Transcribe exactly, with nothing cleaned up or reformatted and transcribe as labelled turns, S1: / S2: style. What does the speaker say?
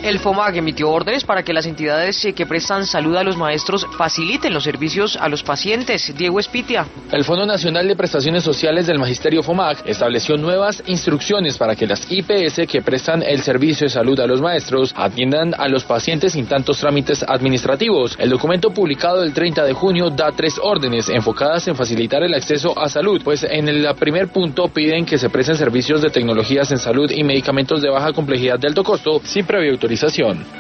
S1: El FOMAG emitió órdenes para que las entidades que prestan salud a los maestros faciliten los servicios a los pacientes. Diego Espitia.
S2: El Fondo Nacional de Prestaciones Sociales del Magisterio FOMAG estableció nuevas instrucciones para que las I P S que prestan el servicio de salud a los maestros atiendan a los pacientes sin tantos trámites administrativos. El documento publicado el treinta de junio da tres órdenes enfocadas en facilitar el acceso a salud, pues en el primer punto piden que se presten servicios de tecnologías en salud y medicamentos de baja complejidad de alto costo sin previa autorización.